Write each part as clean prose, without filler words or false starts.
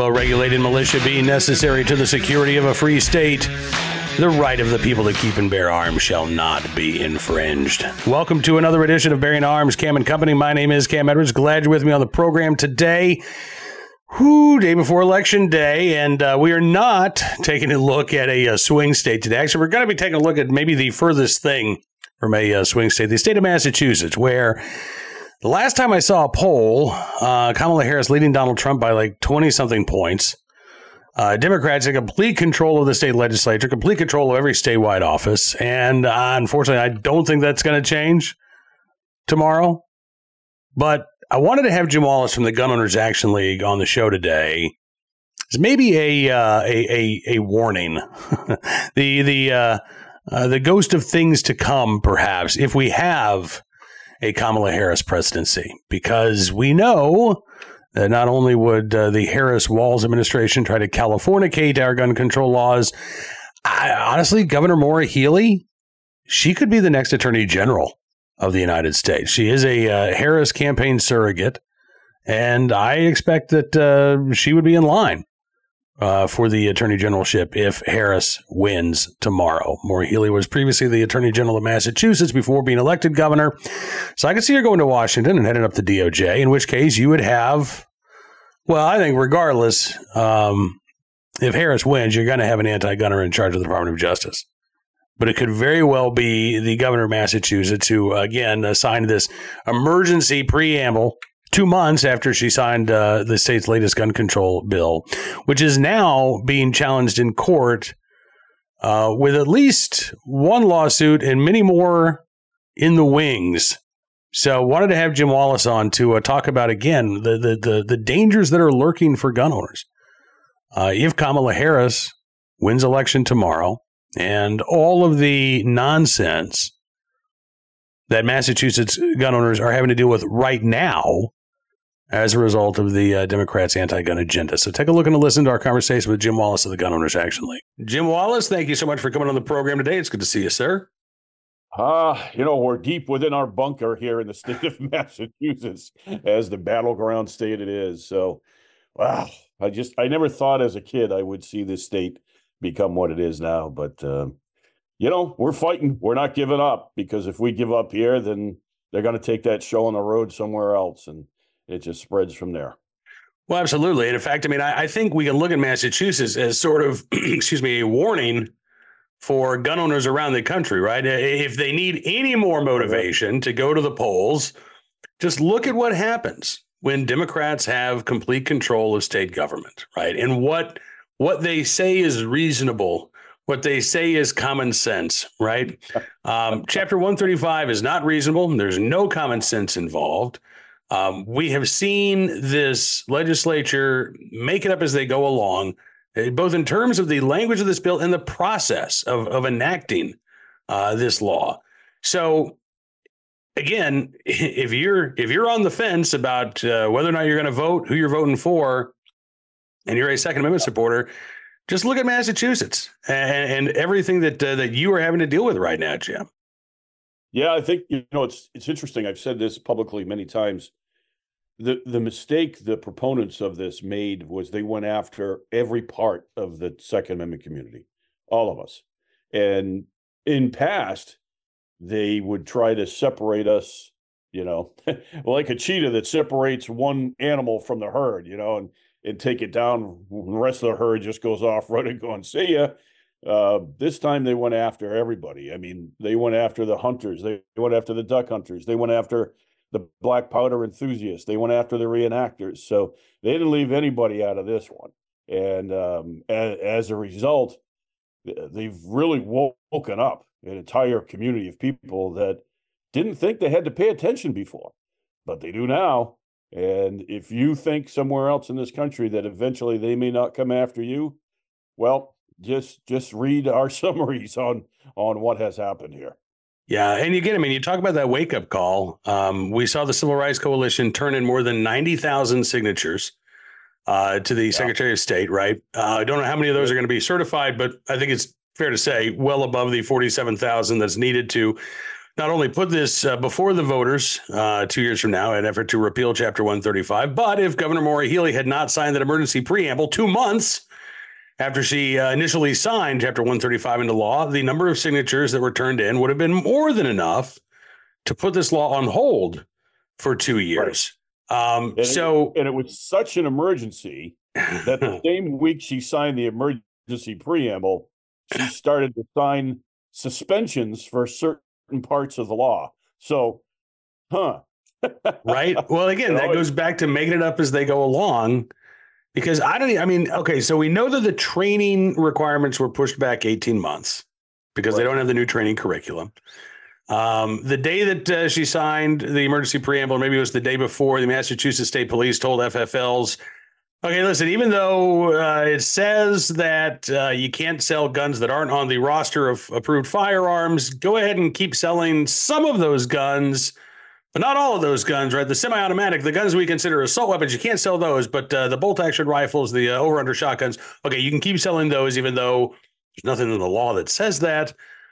well-regulated militia being necessary to the security of a free state, the right of the people to keep and bear arms shall not be infringed. Welcome to another edition of Bearing Arms, Cam and Company. My name is Cam Edwards. Glad you're with me on the program today. Day before Election Day, and we are not taking a look at a swing state today. Actually, we're going to be taking a look at maybe the furthest thing from a swing state, the state of Massachusetts, where the last time I saw a poll, Kamala Harris leading Donald Trump by like 20-something points. Democrats in complete control of the state legislature, complete control of every statewide office. And unfortunately, I don't think that's going to change tomorrow. But I wanted to have Jim Wallis from the Gun Owners Action League on the show today. It's maybe a warning, the ghost of things to come, perhaps, if we have a Kamala Harris presidency, because we know that not only would the Harris-Walz administration try to Californicate our gun control laws, honestly, Governor Maura Healey, she could be the next Attorney General of the United States. She is a Harris campaign surrogate, and I expect that she would be in line for the Attorney Generalship if Harris wins tomorrow. Maura Healey was previously the Attorney General of Massachusetts before being elected governor. So I could see her going to Washington and heading up the DOJ, in which case you would have, well, I think regardless, if Harris wins, you're going to have an anti-gunner in charge of the Department of Justice. But it could very well be the governor of Massachusetts who, again, signed this emergency preamble 2 months after she signed the state's latest gun control bill, which is now being challenged in court with at least one lawsuit and many more in the wings. So wanted to have Jim Wallis on to talk about, again, the dangers that are lurking for gun owners. If Kamala Harris wins election tomorrow and all of the nonsense that Massachusetts gun owners are having to deal with right now as a result of the Democrats' anti-gun agenda. So take a look and listen to our conversation with Jim Wallis of the Gun Owners Action League. Jim Wallis, thank you so much for coming on the program today. It's good to see you, sir. We're deep within our bunker here in the state of Massachusetts as the battleground state it is. So, wow, I never thought as a kid I would see this state become what it is now. But, we're fighting. We're not giving up, because if we give up here, then they're going to take that show on the road somewhere else. And it just spreads from there. Well, absolutely. And in fact, I think we can look at Massachusetts as sort of, a warning for gun owners around the country, right? If they need any more motivation to go to the polls, just look at what happens when Democrats have complete control of state government, right? And what they say is reasonable, what they say is common sense, right? Chapter 135 is not reasonable. There's no common sense involved. We have seen this legislature make it up as they go along, both in terms of the language of this bill and the process of enacting this law. So, again, if you're on the fence about whether or not you're going to vote, who you're voting for, and you're a Second Amendment supporter, just look at Massachusetts and everything that you are having to deal with right now, Jim. Yeah, I think, it's interesting. I've said this publicly many times. The mistake the proponents of this made was they went after every part of the Second Amendment community, all of us. And in past, they would try to separate us, like a cheetah that separates one animal from the herd, and take it down. The rest of the herd just goes off running, going, see ya. This time they went after everybody. They went after the hunters. They went after the duck hunters. They went after the black powder enthusiasts. They went after the reenactors. So they didn't leave anybody out of this one. And as a result, they've really woken up an entire community of people that didn't think they had to pay attention before, but they do now. And if you think somewhere else in this country that eventually they may not come after you, well, just read our summaries on what has happened here. Yeah. And again, you talk about that wake up call. We saw the Civil Rights Coalition turn in more than 90,000 signatures to the Secretary of State, right? I don't know how many of those are going to be certified, but I think it's fair to say well above the 47,000 that's needed to not only put this before the voters 2 years from now in an effort to repeal Chapter 135, but if Governor Maura Healey had not signed that emergency preamble 2 months after she initially signed Chapter 135 into law, the number of signatures that were turned in would have been more than enough to put this law on hold for 2 years. Right. And it was such an emergency that the same week she signed the emergency preamble, she started to sign suspensions for certain parts of the law. So, right. Well, again, that goes back to making it up as they go along, because okay, so we know that the training requirements were pushed back 18 months because they don't have the new training curriculum. The day that she signed the emergency preamble, or maybe it was the day before, the Massachusetts State Police told FFLs, okay, listen, even though it says that you can't sell guns that aren't on the roster of approved firearms, go ahead and keep selling some of those guns, but not all of those guns, right? The semi-automatic, the guns we consider assault weapons, you can't sell those, but the bolt-action rifles, the over-under shotguns, okay, you can keep selling those even though there's nothing in the law that says that.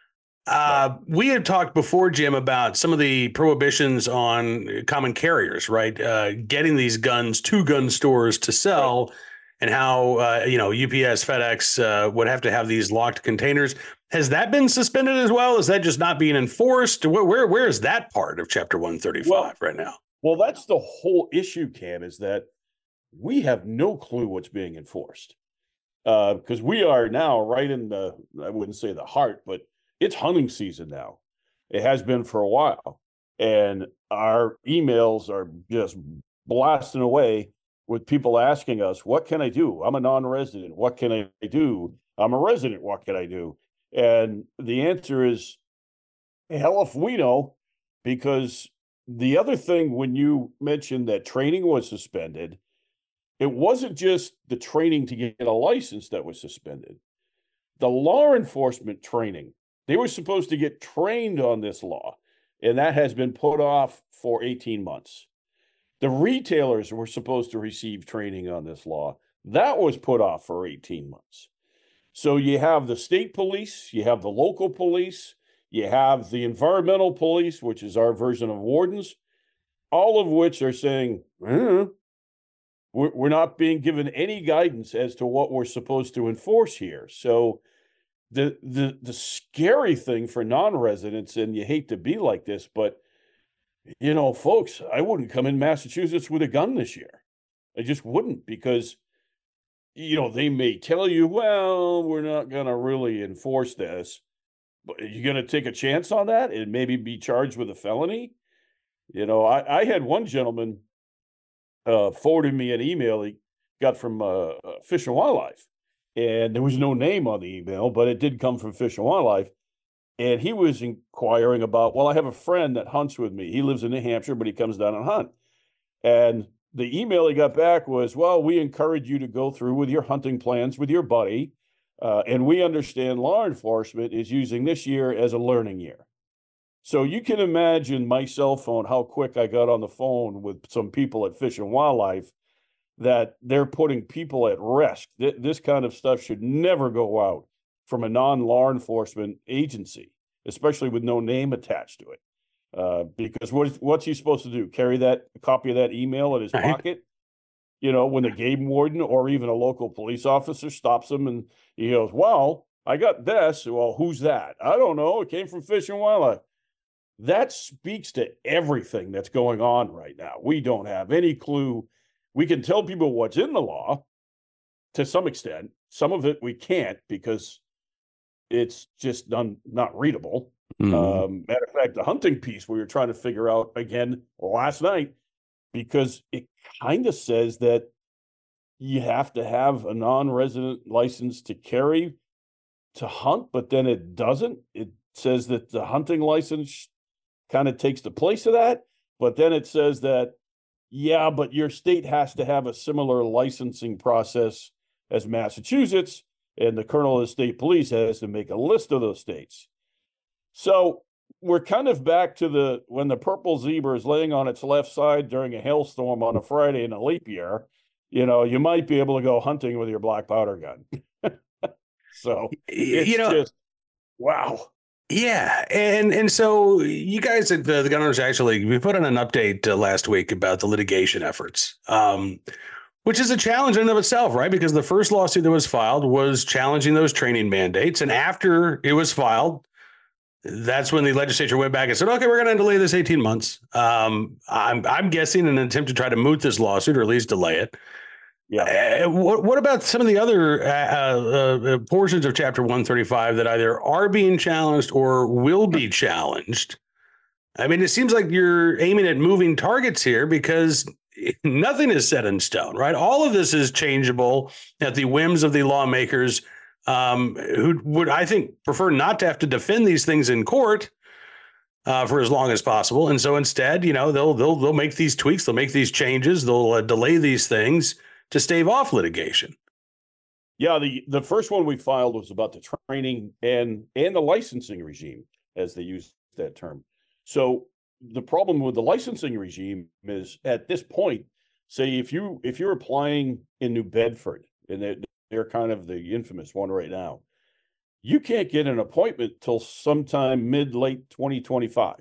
We had talked before, Jim, about some of the prohibitions on common carriers, right? Getting these guns to gun stores to sell, and how, UPS, FedEx would have to have these locked containers. Has that been suspended as well? Is that just not being enforced? Where is that part of Chapter 135 right now? Well, that's the whole issue, Cam, is that we have no clue what's being enforced. Because we are now right in the, I wouldn't say the heart, but it's hunting season now. It has been for a while. And our emails are just blasting away with people asking us, what can I do? I'm a non-resident. What can I do? I'm a resident. What can I do? And the answer is, hell if we know, because the other thing, when you mentioned that training was suspended, it wasn't just the training to get a license that was suspended. The law enforcement training, they were supposed to get trained on this law, and that has been put off for 18 months. The retailers were supposed to receive training on this law. That was put off for 18 months. So you have the state police, you have the local police, you have the environmental police, which is our version of wardens, all of which are saying, we're not being given any guidance as to what we're supposed to enforce here. So the scary thing for non-residents, and you hate to be like this, but folks, I wouldn't come in Massachusetts with a gun this year. I just wouldn't, because they may tell you, well, we're not going to really enforce this, but are you going to take a chance on that and maybe be charged with a felony? I had one gentleman forwarded me an email he got from Fish and Wildlife, and there was no name on the email, but it did come from Fish and Wildlife. And he was inquiring about, well, I have a friend that hunts with me. He lives in New Hampshire, but he comes down and hunt. And the email he got back was, well, we encourage you to go through with your hunting plans with your buddy. And we understand law enforcement is using this year as a learning year. So you can imagine my cell phone, how quick I got on the phone with some people at Fish and Wildlife, that they're putting people at risk. This kind of stuff should never go out from a non-law enforcement agency, especially with no name attached to it. Because what's he supposed to do? Carry that copy of that email in his pocket? When the game warden or even a local police officer stops him and he goes, well, I got this. Well, who's that? I don't know. It came from Fish and Wildlife. That speaks to everything that's going on right now. We don't have any clue. We can tell people what's in the law to some extent. Some of it we can't, because it's just not readable. Mm-hmm. Matter of fact, the hunting piece we were trying to figure out again last night, because it kind of says that you have to have a non-resident license to carry to hunt, but then it doesn't. It says that the hunting license kind of takes the place of that, but then it says that, yeah, but your state has to have a similar licensing process as Massachusetts, and the colonel of the state police has to make a list of those states. So we're kind of back to when the purple zebra is laying on its left side during a hailstorm on a Friday in a leap year, you might be able to go hunting with your black powder gun. So it's just, wow. Yeah, and so you guys at the Gunners actually we put on an update last week about the litigation efforts, which is a challenge in and of itself, right? Because the first lawsuit that was filed was challenging those training mandates, and after it was filed, that's when the legislature went back and said, "Okay, we're going to delay this 18 months." I'm guessing in an attempt to try to moot this lawsuit or at least delay it. Yeah. What about some of the other portions of Chapter 135 that either are being challenged or will be challenged? I mean, it seems like you're aiming at moving targets here because nothing is set in stone, right? All of this is changeable at the whims of the lawmakers who would, I think, prefer not to have to defend these things in court for as long as possible. And so instead, you know, they'll make these tweaks, they'll make these changes, they'll delay these things to stave off litigation. Yeah, the first one we filed was about the training and the licensing regime, as they use that term. So the problem with the licensing regime is at this point, say if you're applying in New Bedford, and they're kind of the infamous one right now, you can't get an appointment till sometime mid-late 2025.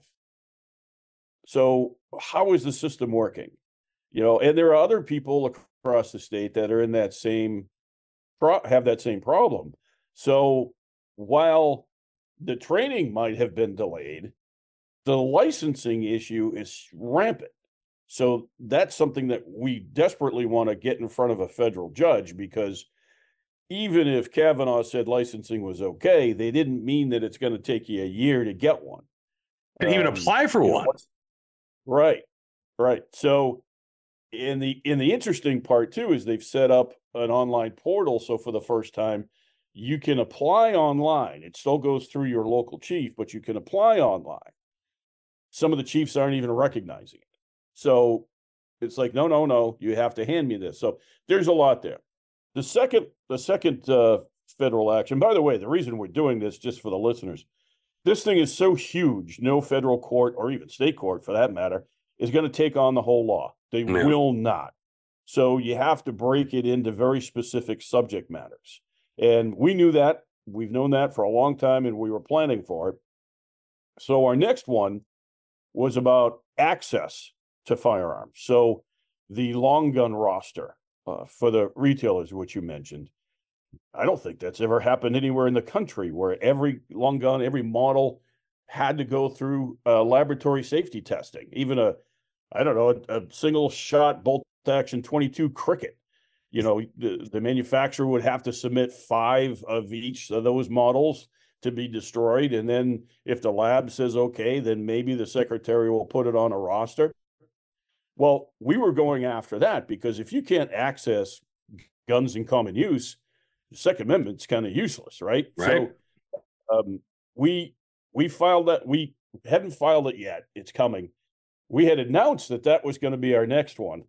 So how is the system working? You know, and there are other people across the state that are in that same have that same problem. So while the training might have been delayed, the licensing issue is rampant. So that's something that we desperately want to get in front of a federal judge, because even if Kavanaugh said licensing was okay, they didn't mean that it's going to take you a year to get one. To even apply for one. Right. So and the interesting part too is they've set up an online portal. So for the first time, you can apply online. It still goes through your local chief, but you can apply online. Some of the chiefs aren't even recognizing it. So it's like, no, you have to hand me this. So there's a lot there. The second federal action, by the way, the reason we're doing this, just for the listeners, this thing is so huge, no federal court or even state court for that matter is going to take on the whole law. They will not. So you have to break it into very specific subject matters. And we knew that. We've known that for a long time, and we were planning for it. So our next one was about access to firearms. So the long gun roster for the retailers, which you mentioned, I don't think that's ever happened anywhere in the country where every long gun, every model had to go through laboratory safety testing. Even a single shot bolt action 22 Cricket. You know, the manufacturer would have to submit 5 of each of those models to be destroyed. And then if the lab says okay, then maybe the secretary will put it on a roster. Well, we were going after that because if you can't access guns in common use, the Second Amendment's kind of useless, right? Right. So we filed that. We hadn't filed it yet. It's coming. We had announced that was going to be our next one.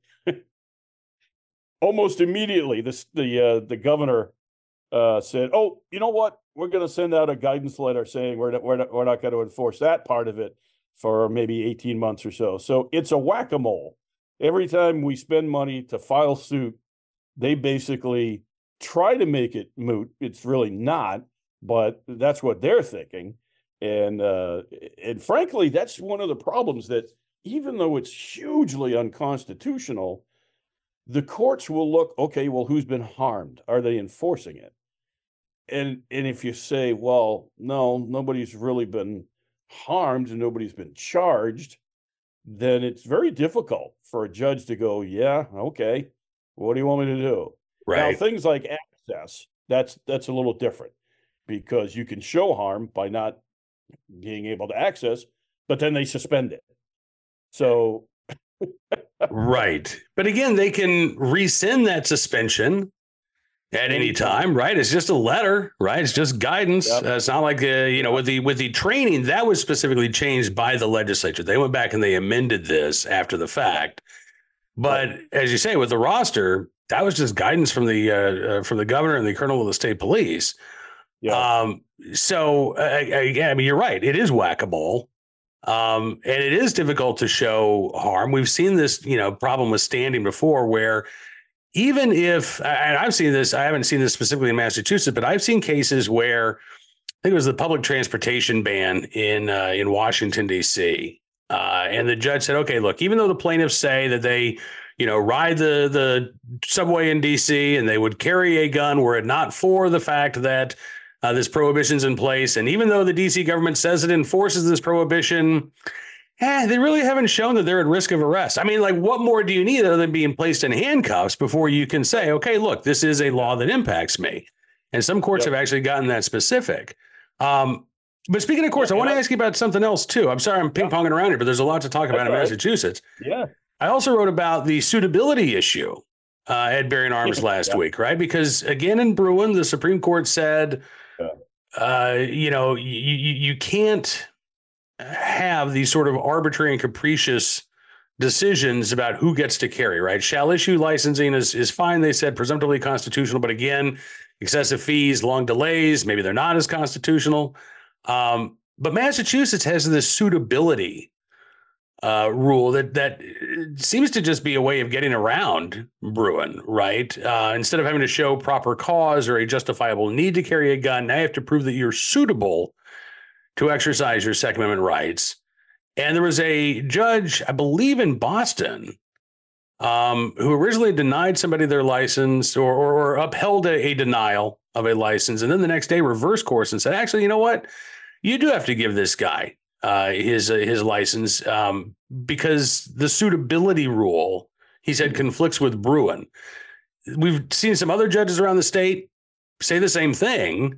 Almost immediately, the governor said, "Oh, you know what? We're going to send out a guidance letter saying we're not going to enforce that part of it for maybe 18 months or so." So it's a whack-a-mole. Every time we spend money to file suit, they basically try to make it moot. It's really not, but that's what they're thinking. And frankly, that's one of the problems, that even though it's hugely unconstitutional, the courts will look, okay, well, who's been harmed? Are they enforcing it? And if you say, well, no, nobody's really been harmed and nobody's been charged, then it's very difficult for a judge to go, yeah, okay, what do you want me to do? Right. Now, things like access, that's a little different, because you can show harm by not being able to access, but then they suspend it. So right. But again, they can rescind that suspension at any time, right? It's just a letter, right? It's just guidance. Yep. It's not like, with the training, that was specifically changed by the legislature. They went back and they amended this after the fact. But as you say, with the roster, that was just guidance from the governor and the colonel of the state police. Yeah. So again, I mean, you're right. It is whack-a-mole. And it is difficult to show harm. We've seen this, problem with standing before, where even if, and I've seen this, I haven't seen this specifically in Massachusetts, but I've seen cases where think it was the public transportation ban in Washington, D.C. And the judge said, okay, look, even though the plaintiffs say that they, ride the subway in D.C. and they would carry a gun were it not for the fact that this prohibition's in place, and even though the D.C. government says it enforces this prohibition, they really haven't shown that they're at risk of arrest. I mean, like, what more do you need other than being placed in handcuffs before you can say, okay, look, this is a law that impacts me? And some courts have actually gotten that specific. But speaking of courts, I want to ask you about something else, too. I'm sorry I'm ping-ponging around here, but there's a lot to talk about in Massachusetts. Yeah. I also wrote about the suitability issue at bearing arms last week, right? Because, again, in Bruen, the Supreme Court said, you can't have these sort of arbitrary and capricious decisions about who gets to carry, right? Shall issue licensing is fine, they said, presumptively constitutional. But again, excessive fees, long delays, maybe they're not as constitutional. But Massachusetts has this suitability rule that seems to just be a way of getting around Bruen, right? Instead of having to show proper cause or a justifiable need to carry a gun, now you have to prove that you're suitable to exercise your Second Amendment rights. And there was a judge, I believe in Boston, who originally denied somebody their license or upheld a denial of a license, and then the next day reversed course and said, actually, you know what? You do have to give this guy his license because the suitability rule, he said, conflicts with Bruen. We've seen some other judges around the state say the same thing.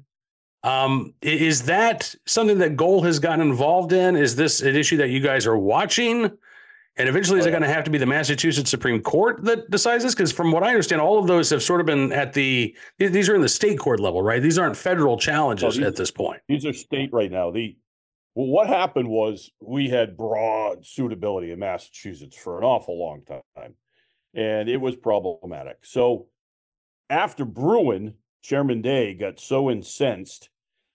Is that something that Goal has gotten involved in? Is this an issue that you guys are watching? And eventually, is it going to have to be the Massachusetts Supreme Court that decides this? Because from what I understand, all of those have sort of been these are in the state court level, right? These aren't federal challenges at this point. These are state right now. What happened was we had broad suitability in Massachusetts for an awful long time, and it was problematic. So after Bruen, Chairman Day got so incensed,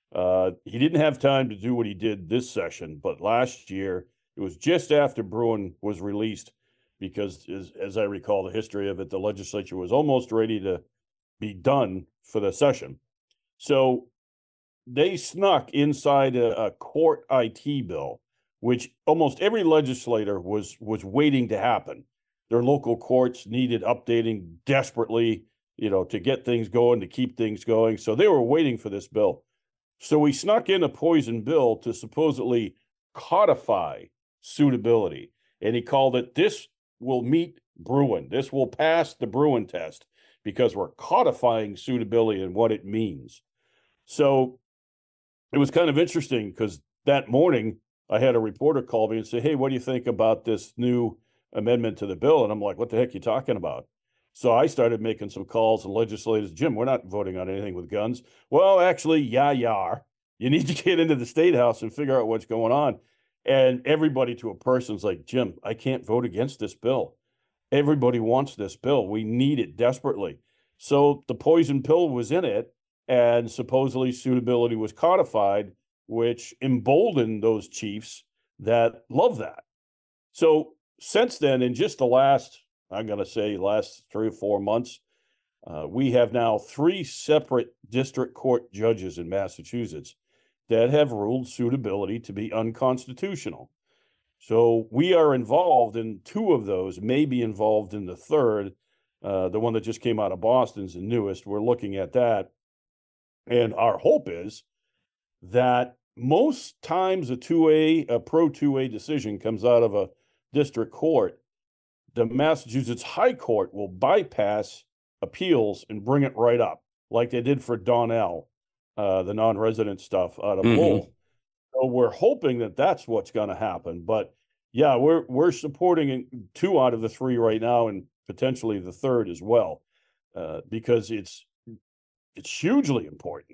he didn't have time to do what he did this session, but last year, it was just after Bruen was released, because as I recall the history of it, the legislature was almost ready to be done for the session. So they snuck inside a court IT bill, which almost every legislator was waiting to happen. Their local courts needed updating desperately, to get things going, to keep things going. So they were waiting for this bill. So we snuck in a poison bill to supposedly codify suitability. And he called it, this will meet Bruen. This will pass the Bruen test because we're codifying suitability and what it means. So it was kind of interesting because that morning I had a reporter call me and say, hey, what do you think about this new amendment to the bill? And I'm like, what the heck are you talking about? So I started making some calls and legislators, Jim, we're not voting on anything with guns. Well, actually, you are. You need to get into the State House and figure out what's going on. And everybody to a person's like, Jim, I can't vote against this bill. Everybody wants this bill. We need it desperately. So the poison pill was in it, and supposedly suitability was codified, which emboldened those chiefs that love that. So since then, in just the last 3 or 4 months, we have now 3 separate district court judges in Massachusetts that have ruled suitability to be unconstitutional. So we are involved in 2 of those, may be involved in the third. The one that just came out of Boston is the newest. We're looking at that. And our hope is that most times a pro 2A decision comes out of a district court, the Massachusetts High Court will bypass appeals and bring it right up, like they did for Donnell, the non-resident stuff out of Lowell. So we're hoping that that's what's going to happen. But yeah, we're supporting 2 out of the 3 right now, and potentially the third as well, because it's hugely important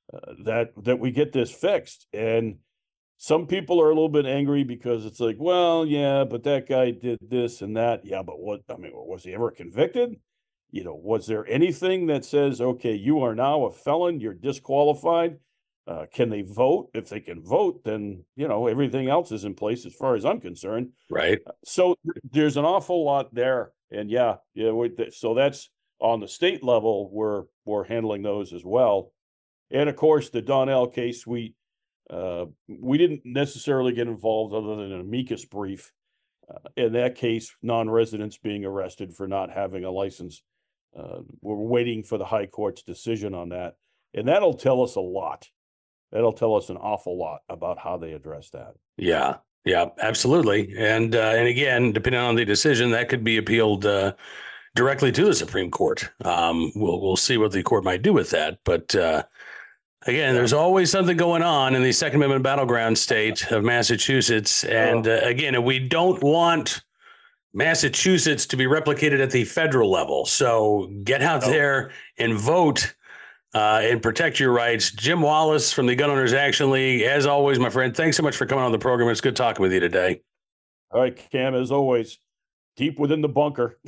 that we get this fixed. And some people are a little bit angry because it's like, well, yeah, but that guy did this and that. Yeah, but was he ever convicted? Was there anything that says, okay, you are now a felon, you're disqualified? Can they vote? If they can vote, then, everything else is in place as far as I'm concerned. Right. So there's an awful lot there. And so that's on the state level, we're handling those as well. And of course, the Donnell case, we didn't necessarily get involved other than an amicus brief. In that case, non-residents being arrested for not having a license. We're waiting for the high court's decision on that. And that'll tell us a lot. That'll tell us an awful lot about how they address that. Yeah, absolutely. And again, depending on the decision, that could be appealed directly to the Supreme Court. We'll see what the court might do with that. But again, there's always something going on in the Second Amendment battleground state of Massachusetts. And again, we don't want Massachusetts to be replicated at the federal level. So get out there and vote and protect your rights. Jim Wallace from the Gun Owners Action League, as always, my friend, thanks so much for coming on the program. It's good talking with you today. All right, Cam, as always, deep within the bunker.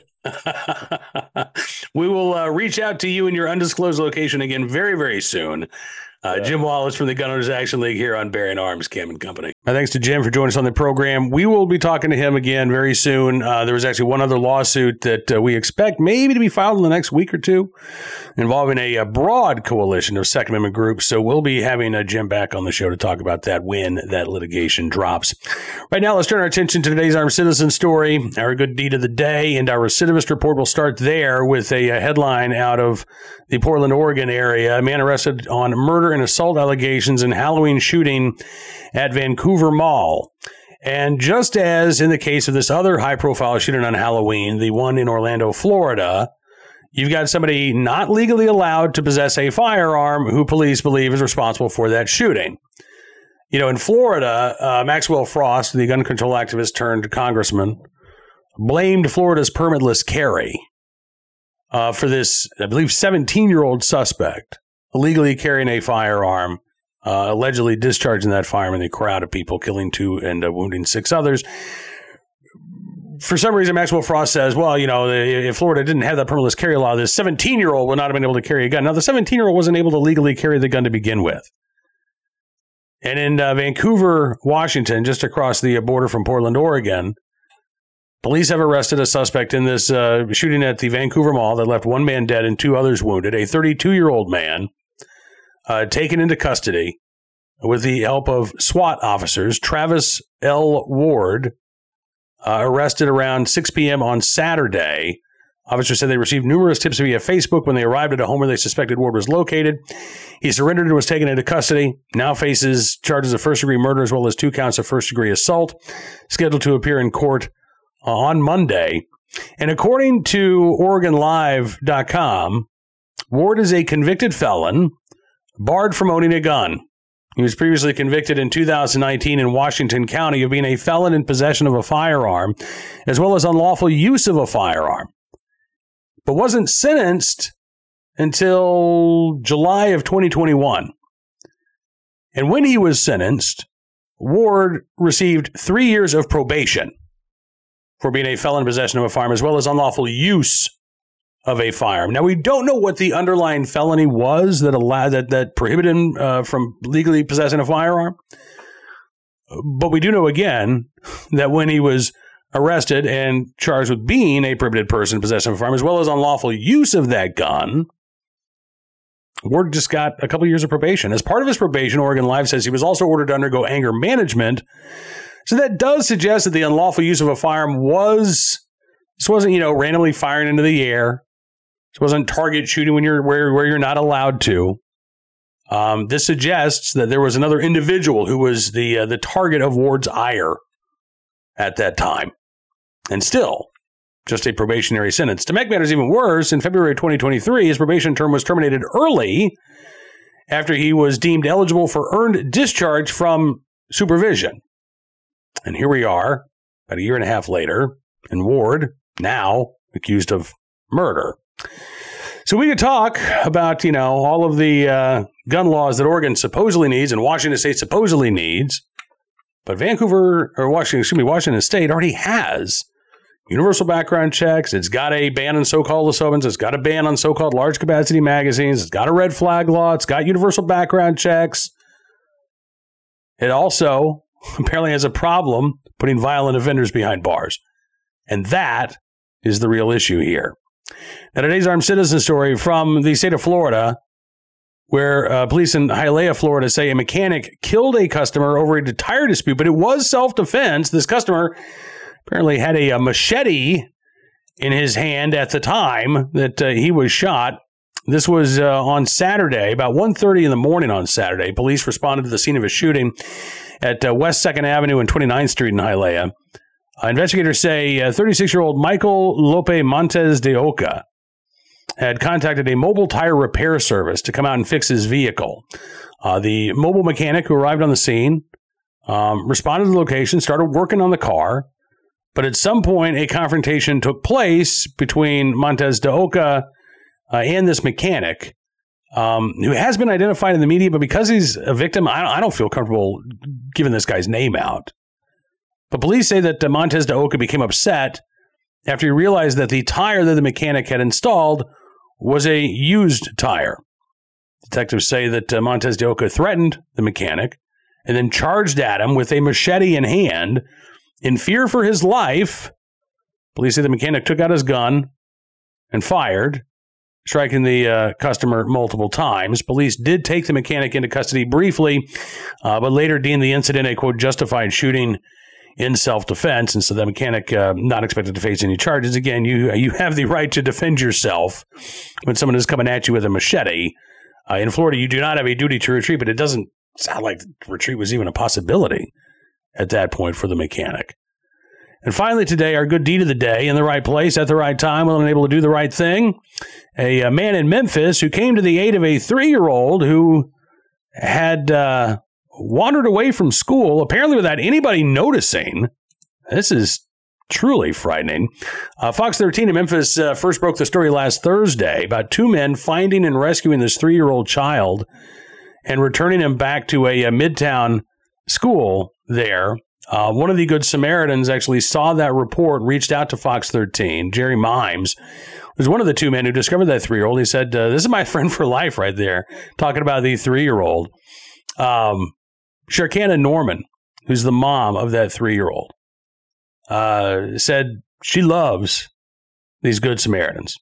We will reach out to you in your undisclosed location again very, very soon. Jim Wallace from the Gun Owners Action League here on Bear Arms, Cam and Company. My thanks to Jim for joining us on the program. We will be talking to him again very soon. There was actually one other lawsuit that we expect maybe to be filed in the next week or two involving a broad coalition of Second Amendment groups. So we'll be having Jim back on the show to talk about that when that litigation drops. Right now, let's turn our attention to today's Armed Citizen story, our good deed of the day, and our recidivist report. Will start there with a headline out of the Portland, Oregon area. A man arrested on murder and assault allegations in Halloween shooting at Vancouver Mall. And just as in the case of this other high-profile shooting on Halloween, the one in Orlando, Florida, you've got somebody not legally allowed to possess a firearm who police believe is responsible for that shooting. You know, in Florida, Maxwell Frost, the gun control activist turned congressman, blamed Florida's permitless carry for this, I believe, 17-year-old suspect illegally carrying a firearm, allegedly discharging that firearm in a crowd of people, killing 2 and wounding 6 others. For some reason, Maxwell Frost says, well, you know, if Florida didn't have that permitless carry law, this 17-year-old would not have been able to carry a gun. Now, the 17-year-old wasn't able to legally carry the gun to begin with. And in Vancouver, Washington, just across the border from Portland, Oregon, police have arrested a suspect in this shooting at the Vancouver Mall that left 1 man dead and 2 others wounded. A 32-year-old man taken into custody with the help of SWAT officers. Travis L. Ward, arrested around 6 p.m. on Saturday. Officers said they received numerous tips via Facebook when they arrived at a home where they suspected Ward was located. He surrendered and was taken into custody. Now faces charges of first-degree murder as well as 2 counts of first-degree assault. Scheduled to appear in court on Monday. And according to OregonLive.com, Ward is a convicted felon, barred from owning a gun. He was previously convicted in 2019 in Washington County of being a felon in possession of a firearm, as well as unlawful use of a firearm, but wasn't sentenced until July of 2021. And when he was sentenced, Ward received 3 years of probation for being a felon in possession of a firearm, as well as unlawful use of a firearm. Now, we don't know what the underlying felony was that prohibited him from legally possessing a firearm. But we do know, again, that when he was arrested and charged with being a prohibited person in possession of a firearm, as well as unlawful use of that gun, Ward just got a couple of years of probation. As part of his probation, Oregon Live says he was also ordered to undergo anger management. So that does suggest that the unlawful use of a firearm wasn't, randomly firing into the air. This wasn't target shooting when where you're not allowed to. This suggests that there was another individual who was the target of Ward's ire at that time, and still just a probationary sentence. To make matters even worse, in February 2023, his probation term was terminated early after he was deemed eligible for earned discharge from supervision. And here we are, about a year and a half later, and Ward now accused of murder. So we could talk about, all of the gun laws that Oregon supposedly needs and Washington State supposedly needs. But Washington State already has universal background checks. It's got a ban on so-called assaults. It's got a ban on so-called large capacity magazines. It's got a red flag law. It's got universal background checks. It also apparently has a problem putting violent offenders behind bars. And that is the real issue here. Now, today's Armed Citizen story from the state of Florida. where police in Hialeah, Florida say a mechanic killed a customer over a tire dispute, but it was self-defense. This customer apparently had a machete in his hand at the time that he was shot. This was on Saturday, about 1:30 in the morning on Saturday. Police responded to the scene of a shooting at West 2nd Avenue and 29th Street in Hialeah. Investigators say 36-year-old Michael Lope Montes de Oca had contacted a mobile tire repair service to come out and fix his vehicle. The mobile mechanic who arrived on the scene responded to the location, started working on the car, but at some point a confrontation took place between Montes de Oca and this mechanic, who has been identified in the media, but because he's a victim, I don't feel comfortable giving this guy's name out. But police say that Montes de Oca became upset after he realized that the tire that the mechanic had installed was a used tire. Detectives say that Montes de Oca threatened the mechanic and then charged at him with a machete in hand. In fear for his life, police say the mechanic took out his gun and fired, striking the customer multiple times. Police did take the mechanic into custody briefly, but later deemed the incident a, quote, justified shooting in self-defense, and so the mechanic not expected to face any charges. Again, you have the right to defend yourself when someone is coming at you with a machete. In Florida, you do not have a duty to retreat, but it doesn't sound like retreat was even a possibility at that point for the mechanic. And finally today, our good deed of the day, in the right place at the right time, willing and able to do the right thing. A man in Memphis who came to the aid of a 3-year-old who had wandered away from school, apparently without anybody noticing. This is truly frightening. Fox 13 in Memphis first broke the story last Thursday about 2 men finding and rescuing this 3-year-old child and returning him back to a Midtown school there. One of the Good Samaritans actually saw that report, reached out to Fox 13. Jerry Mimes was one of the 2 men who discovered that 3-year-old. He said, this is my friend for life right there, talking about the 3-year-old. Sharkana Norman, who's the mom of that 3-year-old, said she loves these Good Samaritans.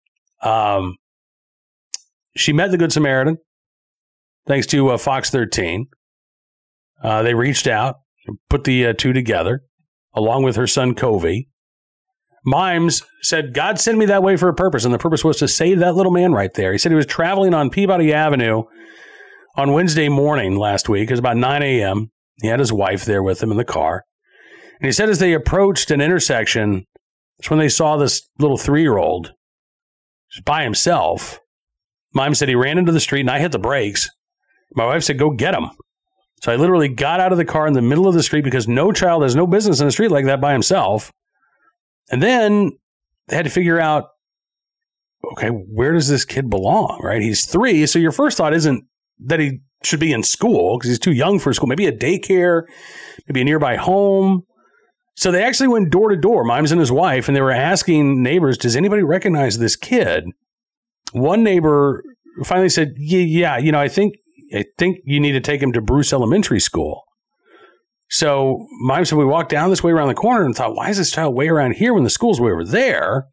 She met the Good Samaritan thanks to Fox 13. They reached out, put the 2 together, along with her son, Covey. Mimes said, God sent me that way for a purpose, and the purpose was to save that little man right there. He said he was traveling on Peabody Avenue on Wednesday morning last week. It was about 9 a.m. He had his wife there with him in the car. And he said as they approached an intersection, that's when they saw this little 3-year-old by himself. Mimes said he ran into the street, and I hit the brakes. My wife said, go get him. So I literally got out of the car in the middle of the street because no child has no business in a street like that by himself. And then they had to figure out, okay, where does this kid belong, right? He's 3, so your first thought isn't that he should be in school because he's too young for school. Maybe a daycare, maybe a nearby home. So they actually went door to door, Mimes and his wife, and they were asking neighbors, does anybody recognize this kid? One neighbor finally said, yeah, I think you need to take him to Bruce Elementary School. So Mimes said, we walked down this way around the corner and thought, why is this child way around here when the school's way over there?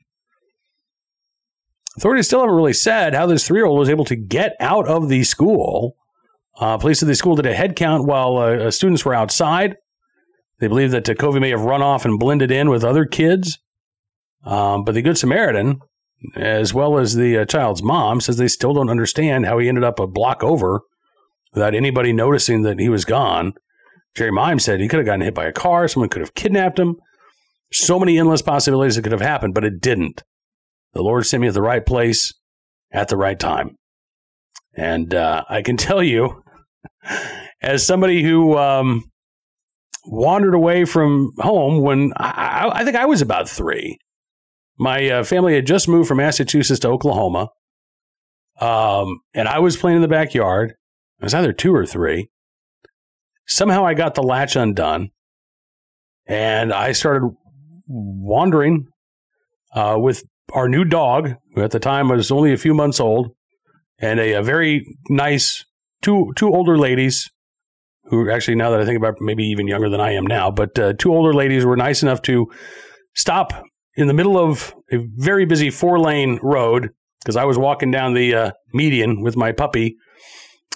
Authorities still haven't really said how this 3-year-old was able to get out of the school. Police said the school did a head count while students were outside. They believe that Covey may have run off and blended in with other kids. But the Good Samaritan, as well as the child's mom, says they still don't understand how he ended up a block over without anybody noticing that he was gone. Jerry Mimes said he could have gotten hit by a car. Someone could have kidnapped him. So many endless possibilities that could have happened, but it didn't. The Lord sent me at the right place at the right time. And I can tell you, as somebody who wandered away from home when I think I was about 3, my family had just moved from Massachusetts to Oklahoma, and I was playing in the backyard. It was either 2 or 3. Somehow I got the latch undone, and I started wandering with our new dog, who at the time was only a few months old, and a very nice two older ladies, who actually, now that I think about it, maybe even younger than I am now, but 2 older ladies were nice enough to stop in the middle of a very busy 4-lane road, because I was walking down the median with my puppy,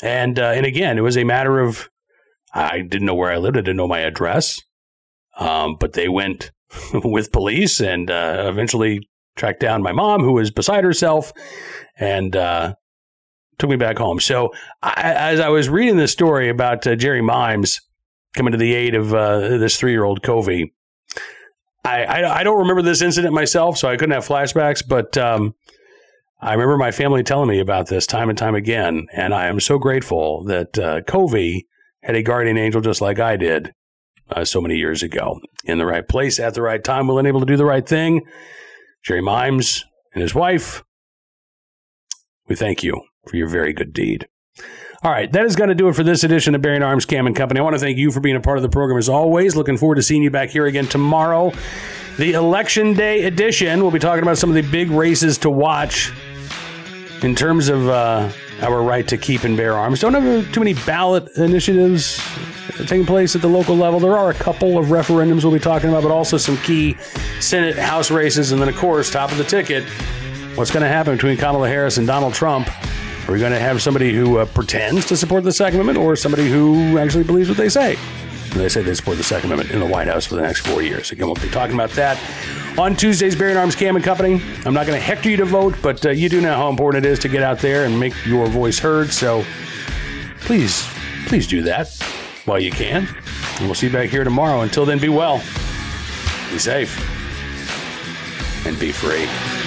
And again, it was a matter of, I didn't know where I lived. I didn't know my address. But they went with police and eventually tracked down my mom, who was beside herself, and took me back home. So as I was reading this story about Jerry Mimes coming to the aid of this 3-year-old Covey, I don't remember this incident myself, so I couldn't have flashbacks, but I remember my family telling me about this time and time again, and I am so grateful that Covey had a guardian angel just like I did so many years ago. In the right place at the right time, willing and able to do the right thing. Jerry Mimes and his wife, we thank you for your very good deed. All right, that is going to do it for this edition of Bearing Arms Cam and Company. I want to thank you for being a part of the program as always. Looking forward to seeing you back here again tomorrow. The Election Day edition, we'll be talking about some of the big races to watch in terms of our right to keep and bear arms. Don't have too many ballot initiatives taking place at the local level. There are a couple of referendums we'll be talking about, but also some key Senate, House races. And then, of course, top of the ticket, what's going to happen between Kamala Harris and Donald Trump? Are we going to have somebody who pretends to support the Second Amendment, or somebody who actually believes what they say? And they say they support the Second Amendment in the White House for the next 4 years. Again, we'll be talking about that on Tuesday's Bearing Arms Cam and Company. I'm not going to hector you to vote, but you do know how important it is to get out there and make your voice heard. So please do that while you can. And we'll see you back here tomorrow. Until then, be well, be safe, and be free.